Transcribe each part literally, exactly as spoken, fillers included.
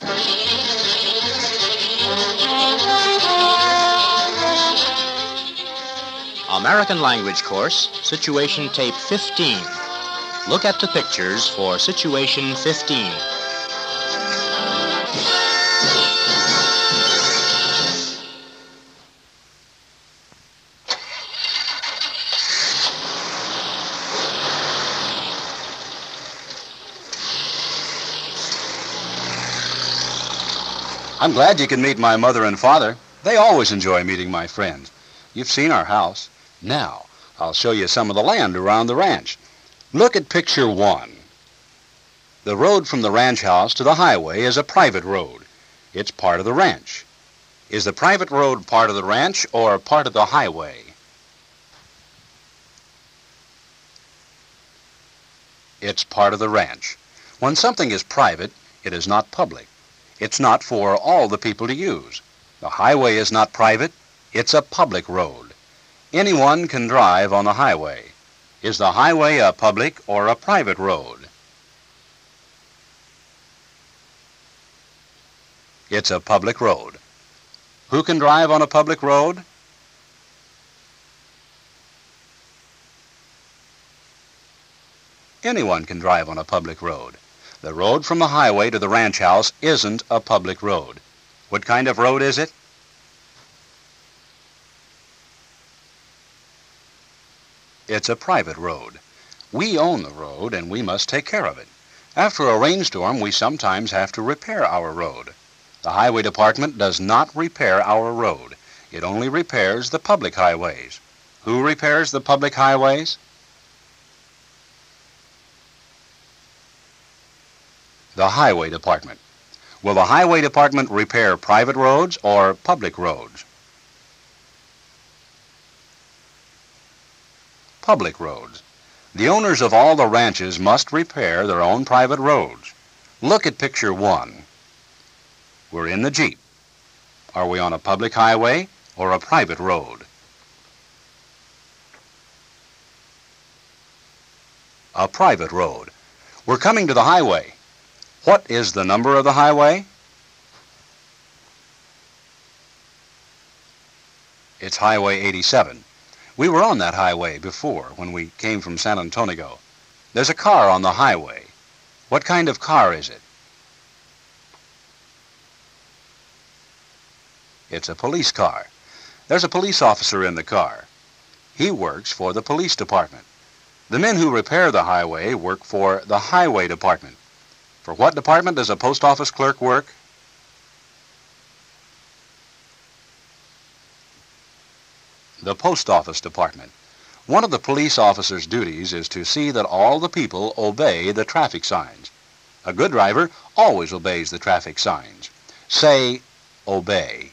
American Language Course, Situation Tape fifteen. Look at the pictures for Situation fifteen. I'm glad you can meet my mother and father. They always enjoy meeting my friends. You've seen our house. Now, I'll show you some of the land around the ranch. Look at picture one. The road from the ranch house to the highway is a private road. It's part of the ranch. Is the private road part of the ranch or part of the highway? It's part of the ranch. When something is private, it is not public. It's not for all the people to use. The highway is not private. It's a public road. Anyone can drive on the highway. Is the highway a public or a private road? It's a public road. Who can drive on a public road? Anyone can drive on a public road. The road from the highway to the ranch house isn't a public road. What kind of road is it? It's a private road. We own the road and we must take care of it. After a rainstorm, we sometimes have to repair our road. The highway department does not repair our road. It only repairs the public highways. Who repairs the public highways? The highway department. Will the highway department repair private roads or public roads? Public roads. The owners of all the ranches must repair their own private roads. Look at picture one. We're in the Jeep. Are we on a public highway or a private road? A private road. We're coming to the highway. What is the number of the highway? It's Highway eighty-seven. We were on that highway before when we came from San Antonio. There's a car on the highway. What kind of car is it? It's a police car. There's a police officer in the car. He works for the police department. The men who repair the highway work for the highway department. For what department does a post office clerk work? The post office department. One of the police officer's duties is to see that all the people obey the traffic signs. A good driver always obeys the traffic signs. Say, obey.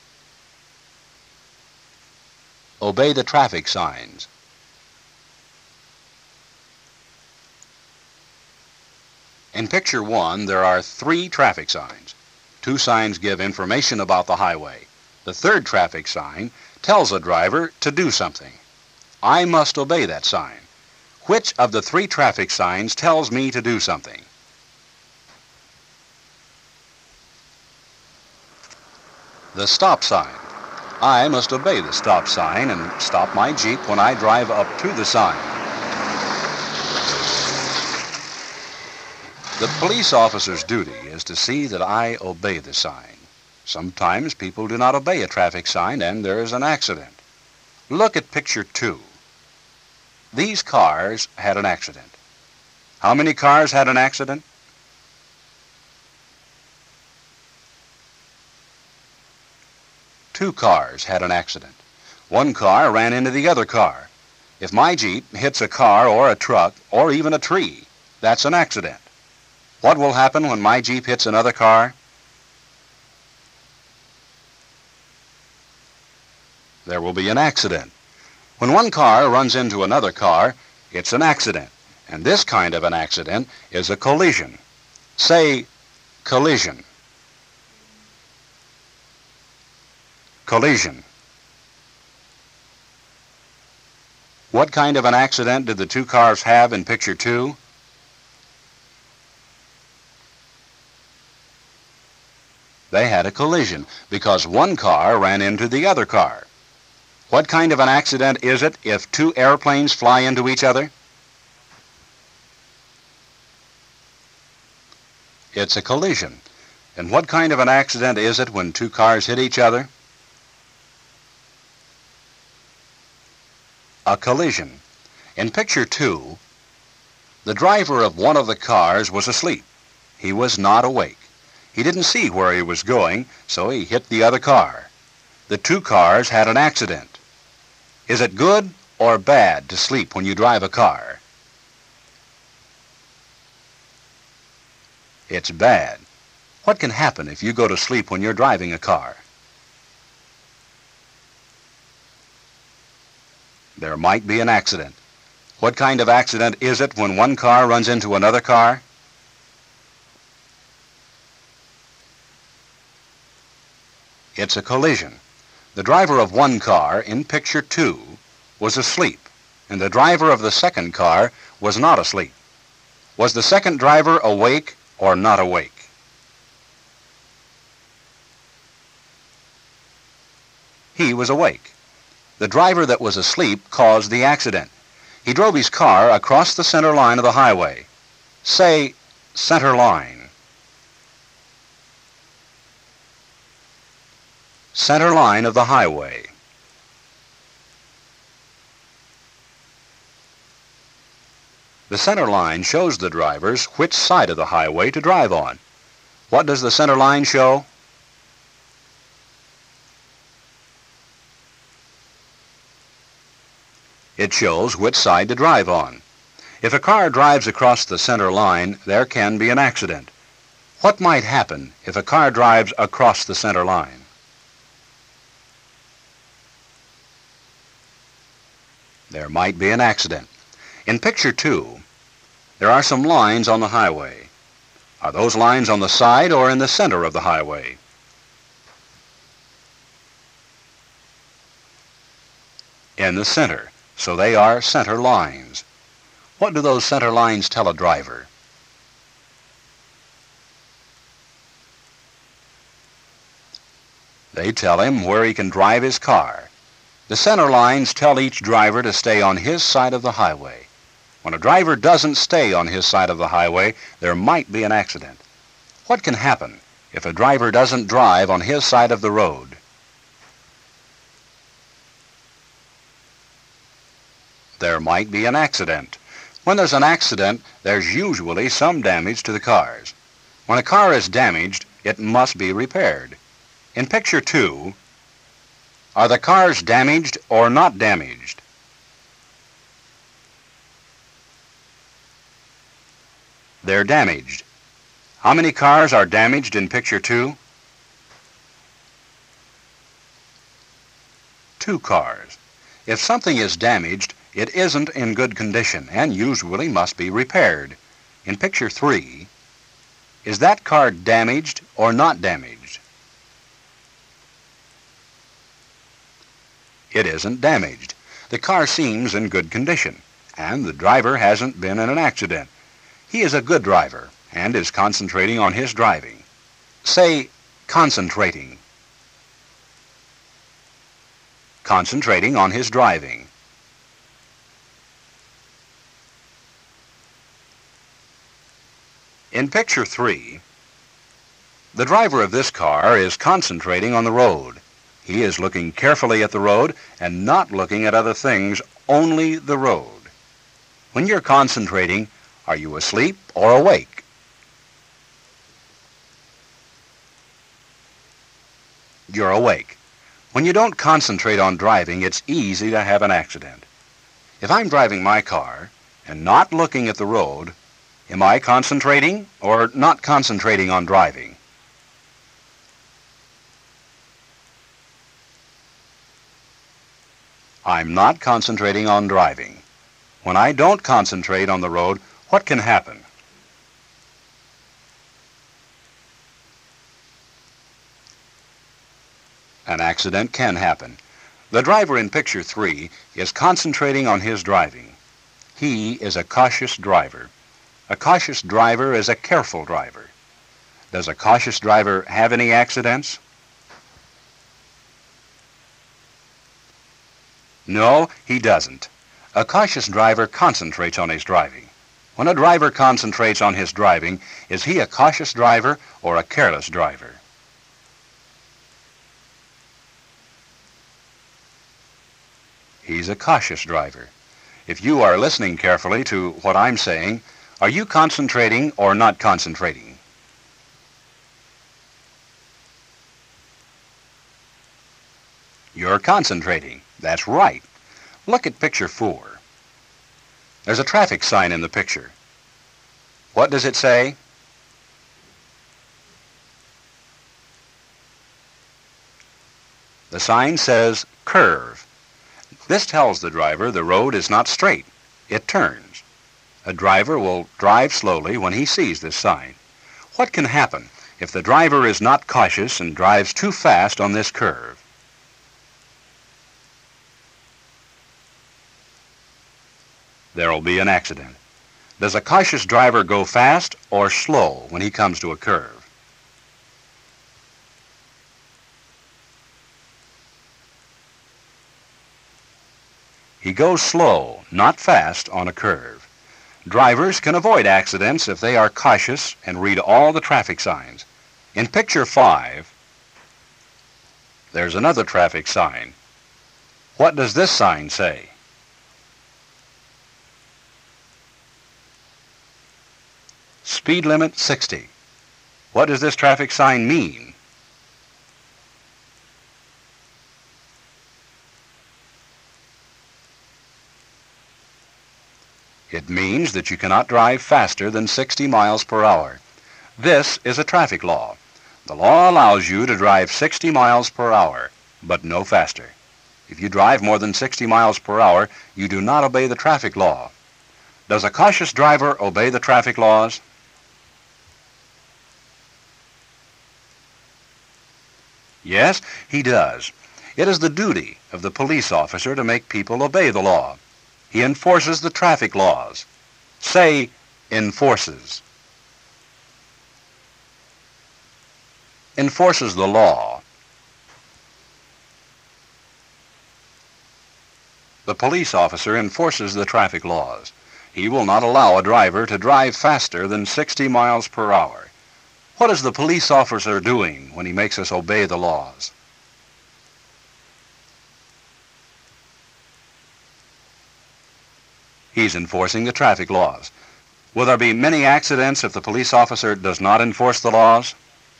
Obey the traffic signs. In picture one, there are three traffic signs. Two signs give information about the highway. The third traffic sign tells a driver to do something. I must obey that sign. Which of the three traffic signs tells me to do something? The stop sign. I must obey the stop sign and stop my Jeep when I drive up to the sign. The police officer's duty is to see that I obey the sign. Sometimes people do not obey a traffic sign and there is an accident. Look at picture two. These cars had an accident. How many cars had an accident? Two cars had an accident. One car ran into the other car. If my Jeep hits a car or a truck or even a tree, that's an accident. What will happen when my Jeep hits another car? There will be an accident. When one car runs into another car, it's an accident. And this kind of an accident is a collision. Say, collision. Collision. What kind of an accident did the two cars have in picture two? They had a collision because one car ran into the other car. What kind of an accident is it if two airplanes fly into each other? It's a collision. And what kind of an accident is it when two cars hit each other? A collision. In picture two, the driver of one of the cars was asleep. He was not awake. He didn't see where he was going, so he hit the other car. The two cars had an accident. Is it good or bad to sleep when you drive a car? It's bad. What can happen if you go to sleep when you're driving a car? There might be an accident. What kind of accident is it when one car runs into another car? It's a collision. The driver of one car in picture two was asleep, and the driver of the second car was not asleep. Was the second driver awake or not awake? He was awake. The driver that was asleep caused the accident. He drove his car across the center line of the highway. Say, center line. Center line of the highway. The center line shows the drivers which side of the highway to drive on. What does the center line show? It shows which side to drive on. If a car drives across the center line, there can be an accident. What might happen if a car drives across the center line? There might be an accident. In picture two, there are some lines on the highway. Are those lines on the side or in the center of the highway? In the center. So they are center lines. What do those center lines tell a driver? They tell him where he can drive his car. The center lines tell each driver to stay on his side of the highway. When a driver doesn't stay on his side of the highway, there might be an accident. What can happen if a driver doesn't drive on his side of the road? There might be an accident. When there's an accident, there's usually some damage to the cars. When a car is damaged, it must be repaired. In picture two, are the cars damaged or not damaged? They're damaged. How many cars are damaged in picture two? Two cars. If something is damaged, it isn't in good condition and usually must be repaired. In picture three, is that car damaged or not damaged? It isn't damaged. The car seems in good condition, and the driver hasn't been in an accident. He is a good driver and is concentrating on his driving. Say, concentrating. Concentrating on his driving. In picture three, the driver of this car is concentrating on the road. He is looking carefully at the road and not looking at other things, only the road. When you're concentrating, are you asleep or awake? You're awake. When you don't concentrate on driving, it's easy to have an accident. If I'm driving my car and not looking at the road, am I concentrating or not concentrating on driving? I'm not concentrating on driving. When I don't concentrate on the road, what can happen? An accident can happen. The driver in picture three is concentrating on his driving. He is a cautious driver. A cautious driver is a careful driver. Does a cautious driver have any accidents? No, he doesn't. A cautious driver concentrates on his driving. When a driver concentrates on his driving, is he a cautious driver or a careless driver? He's a cautious driver. If you are listening carefully to what I'm saying, are you concentrating or not concentrating? You're concentrating. That's right. Look at picture four. There's a traffic sign in the picture. What does it say? The sign says curve. This tells the driver the road is not straight. It turns. A driver will drive slowly when he sees this sign. What can happen if the driver is not cautious and drives too fast on this curve? There will be an accident. Does a cautious driver go fast or slow when he comes to a curve? He goes slow, not fast, on a curve. Drivers can avoid accidents if they are cautious and read all the traffic signs. In picture five, there's another traffic sign. What does this sign say? Speed limit sixty. What does this traffic sign mean? It means that you cannot drive faster than sixty miles per hour. This is a traffic law. The law allows you to drive sixty miles per hour, but no faster. If you drive more than sixty miles per hour, you do not obey the traffic law. Does a cautious driver obey the traffic laws? Yes, he does. It is the duty of the police officer to make people obey the law. He enforces the traffic laws. Say, enforces. Enforces the law. The police officer enforces the traffic laws. He will not allow a driver to drive faster than sixty miles per hour. What is the police officer doing when he makes us obey the laws? He's enforcing the traffic laws. Will there be many accidents if the police officer does not enforce the laws?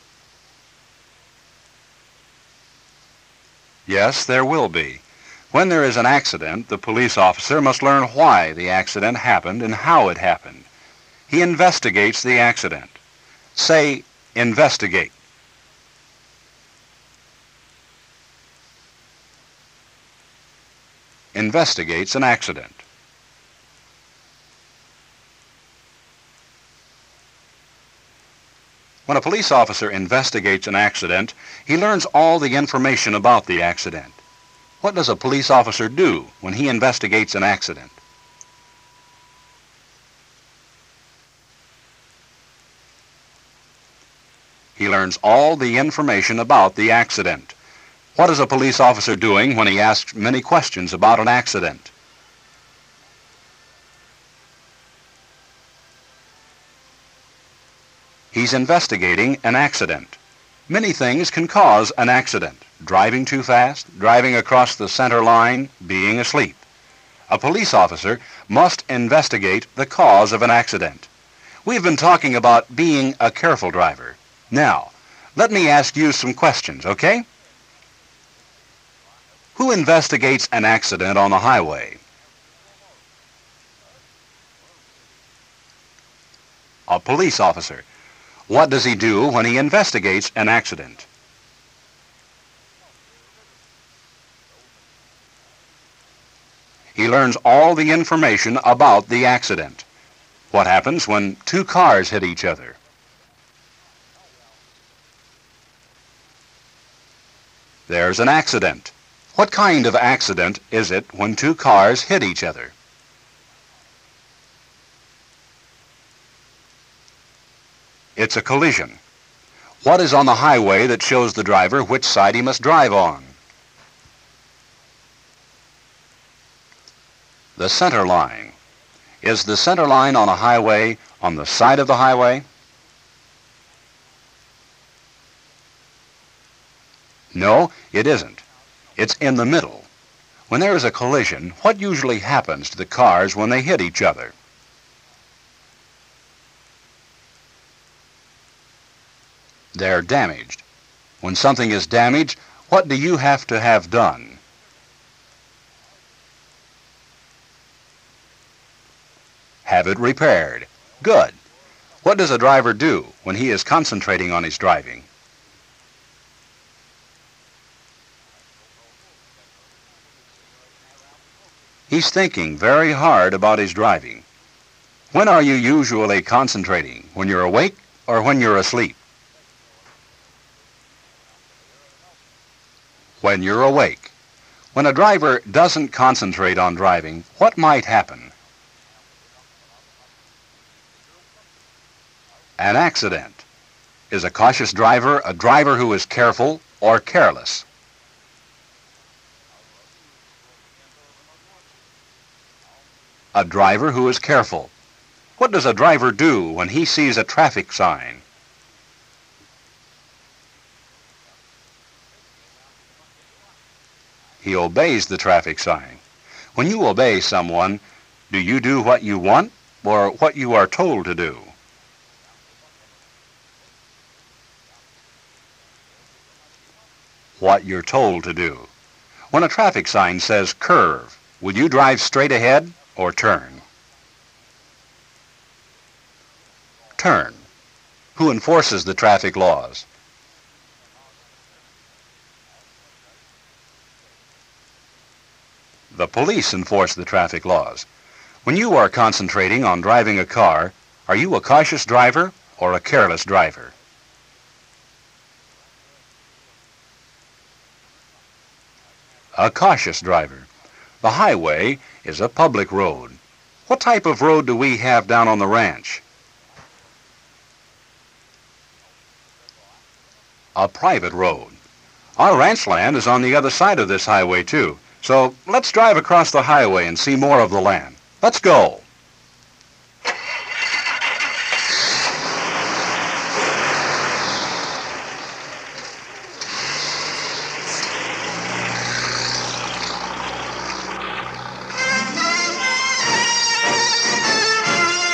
Yes, there will be. When there is an accident, the police officer must learn why the accident happened and how it happened. He investigates the accident. Say, investigate. Investigates an accident. When a police officer investigates an accident, he learns all the information about the accident. What does a police officer do when he investigates an accident? He learns all the information about the accident. What is a police officer doing when he asks many questions about an accident? He's investigating an accident. Many things can cause an accident. Driving too fast, driving across the center line, being asleep. A police officer must investigate the cause of an accident. We've been talking about being a careful driver. Now, let me ask you some questions, okay? Who investigates an accident on the highway? A police officer. What does he do when he investigates an accident? He learns all the information about the accident. What happens when two cars hit each other? There's an accident. What kind of accident is it when two cars hit each other? It's a collision. What is on the highway that shows the driver which side he must drive on? The center line. Is the center line on a highway on the side of the highway? No, it isn't. It's in the middle. When there is a collision, what usually happens to the cars when they hit each other? They're damaged. When something is damaged, what do you have to have done? Have it repaired. Good. What does a driver do when he is concentrating on his driving? He's thinking very hard about his driving. When are you usually concentrating? When you're awake or when you're asleep? When you're awake. When a driver doesn't concentrate on driving, what might happen? An accident. Is a cautious driver a driver who is careful or careless? A driver who is careful. What does a driver do when he sees a traffic sign? He obeys the traffic sign. When you obey someone, do you do what you want or what you are told to do? What you're told to do. When a traffic sign says curve, will you drive straight ahead or turn? Turn. Who enforces the traffic laws? The police enforce the traffic laws. When you are concentrating on driving a car, are you a cautious driver or a careless driver? A cautious driver. The highway is a public road. What type of road do we have down on the ranch? A private road. Our ranch land is on the other side of this highway too. So let's drive across the highway and see more of the land. Let's go.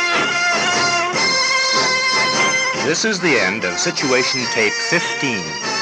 This is the end of Situation Tape fifteen.